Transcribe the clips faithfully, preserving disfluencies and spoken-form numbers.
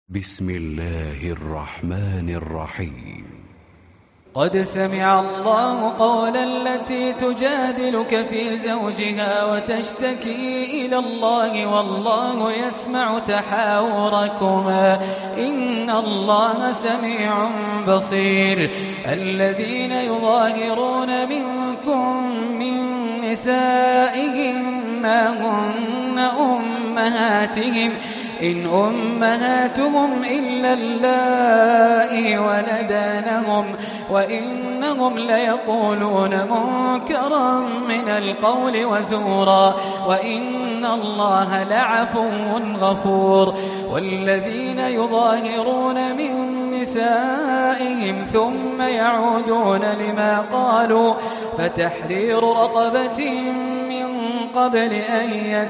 بسم الله الرحمن الرحيم. قد سمع الله قول التي تجادلك في زوجها وتشتكي إلى الله والله يسمع تحاوركما إن الله سميع بصير. الذين يظاهرون منكم من نسائهم ما هن أمهاتهم إن أمهاتهم إلا اللائي ولدانهم وإنهم ليقولون منكرا من القول وزورا وإن الله لعفو غفور. والذين يظاهرون من نسائهم ثم يعودون لما قالوا فتحرير رقبة من قبل أن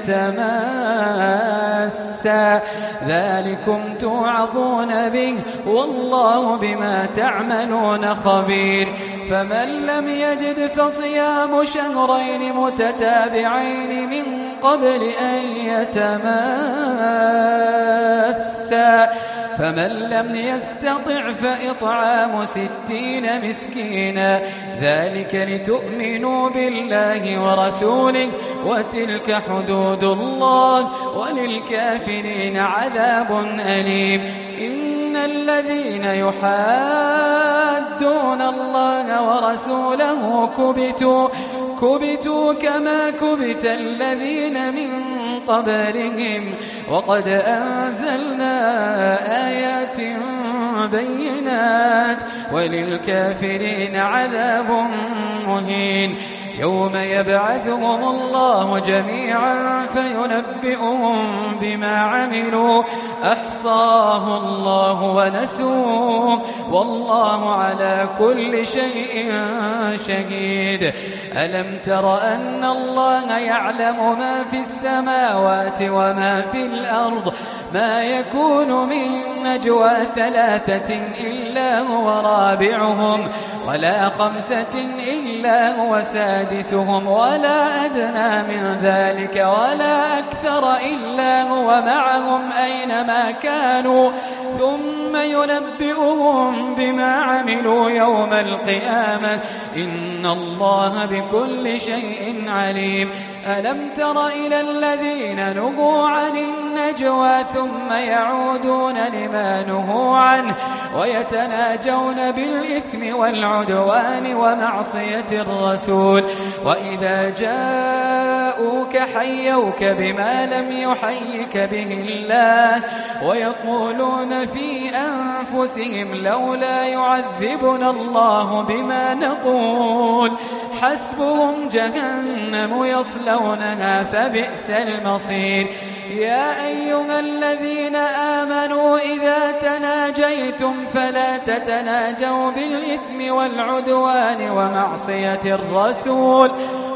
يتماسا ذلكم توعظون به والله بما تعملون خبير. فمن لم يجد فصيام شهرين متتابعين من قبل أن يتماسا فمن لم يستطع فإطعام ستين مسكينا ذلك لتؤمنوا بالله ورسوله وتلك حدود الله وللكافرين عذاب أليم. إن الذين يحادون الله ورسوله كبتوا كبتوا كما كبت الذين من قبلهم وقد أنزلنا آيات بينات وللكافرين عذاب مهين. يوم يبعثهم الله جميعا فينبئهم بما عملوا أحصاه الله ونسوه والله على كل شيء شهيد. ألم تر أن الله يعلم ما في السماوات وما في الأرض ما يكون من نجوى ثلاثة إلا هو رابعهم ولا خمسة إلا هو سادسهم ولا أدنى من ذلك ولا أكثر إلا هو معهم أينما كانوا ثم ينبئهم بما عملوا يوم القيامة إن الله بكل شيء عليم. ألم تر إلى الذين نهوا عن النجوى ثم يعودون لما نهوا عنه ويتناجون بالإثم والعدوان ومعصية الرسول وإذا جاءوك حيوك بما لم يحيك به الله ويقولون في أنفسهم لولا يعذبنا الله بما نقول حسبهم جهنم يصلونها فبئس المصير. يا أيها الذين آمنوا إذا تناجيتم فلا تتناجوا بالإثم والعدوان ومعصية الرسول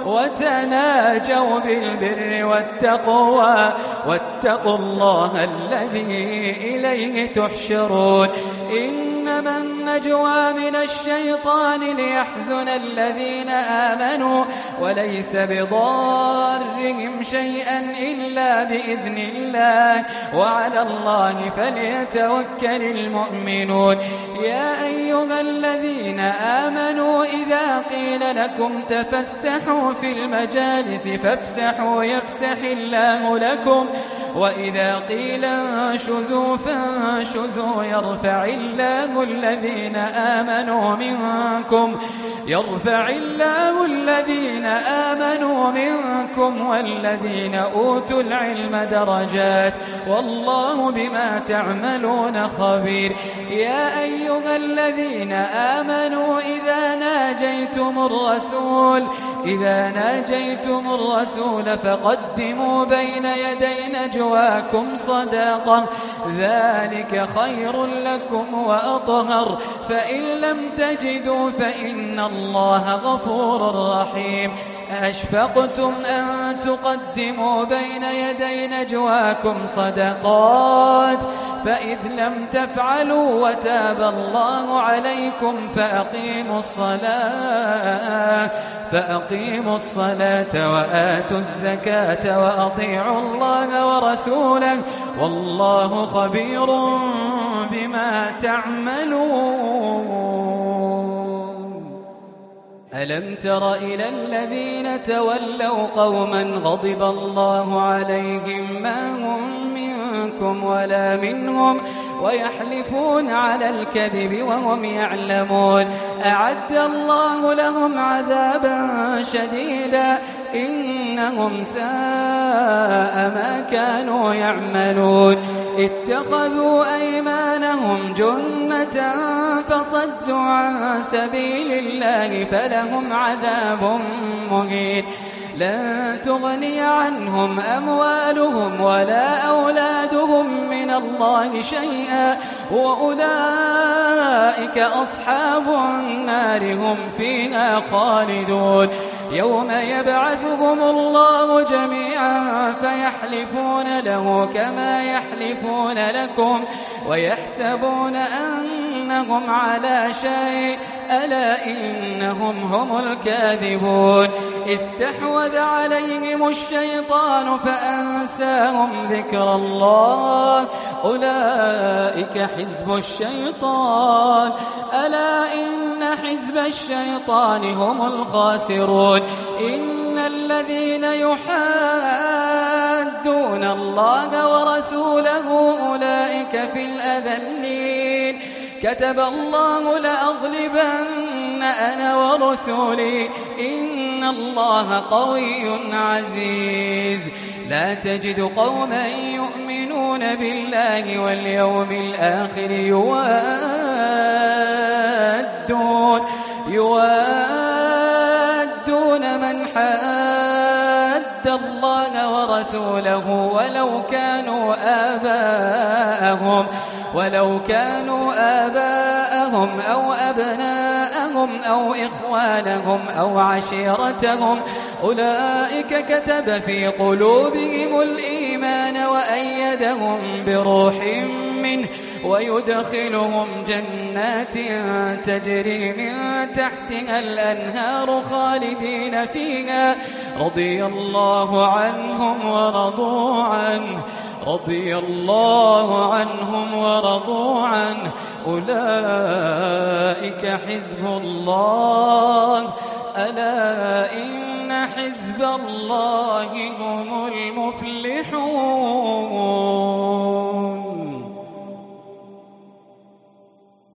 وتناجوا بالبر والتقوى واتقوا الله الذي إليه تحشرون. إنما النجوى من الشيطان ليحزن الذين آمنوا وليس بضارهم شيئا إلا بإذن الله وعلى الله فليتوكل المؤمنون. يا أيها الذين آمنوا إذا قيل لكم تفسحوا في المجالس فافسحوا يفسح الله لكم وإذا قيل انشزوا فانشزوا يرفع الله الذين آمنوا منكم يرفع الله الذين آمنوا منكم والذين أوتوا العلم درجات والله بما تعملون خبير. يا أيها الذين آمنوا إذا ناجيتم الرسول إذا ناجيتم الرسول فقدموا بين يدي نجواكم صدقة ذلك خير لكم وأطهر فإن لم تجدوا فإن الله غفور رحيم. أشفقتم أن تقدموا بين يدي نجواكم صدقات فإذ لم تفعلوا وتاب الله عليكم فأقيموا الصلاة فأقيموا الصلاة وآتوا الزكاة وأطيعوا الله ورسوله والله خبير بما تعملون. ألم تر إلى الذين تولوا قوما غضب الله عليهم ما هم منكم ولا منهم ويحلفون على الكذب وهم يعلمون أعد الله لهم عذابا شديدا إنهم ساء ما كانوا يعملون اتخذوا أيمانهم جنة فصدوا عن سبيل الله فلهم عذاب مهين لن تغني عنهم أموالهم ولا أولادهم من الله شيئا وأولئك أصحاب النار هم فيها خالدون يوم يبعثهم الله جميعا فيحلفون له كما يحلفون لكم ويحسبون أنهم على شيء ألا إنهم هم الكاذبون استحوذ عليهم الشيطان فأنساهم ذكر الله أولئك حزب الشيطان ألا إن حزب الشيطان هم الخاسرون إن الذين يحادون الله ورسوله أولئك في الأذلين كتب الله لأغلبن أنا ورسولي إن الله قوي عزيز لا تجد قوما يؤمنون بالله واليوم الآخر يوادون يوادون من حاد الله ورسوله ولو كانوا آباءهم ولو كانوا آباءهم أو أبناءهم أو إخوانهم أو عشيرتهم أولئك كتب في قلوبهم الإيمان وأيدهم بروح منه ويدخلهم جنات تجري من تحتها الأنهار خالدين فيها رضي الله عنهم ورضوا عنه رضي الله عنهم ورضوا عنه أولئك حزب الله ألا إن حزب الله هم المفلحون.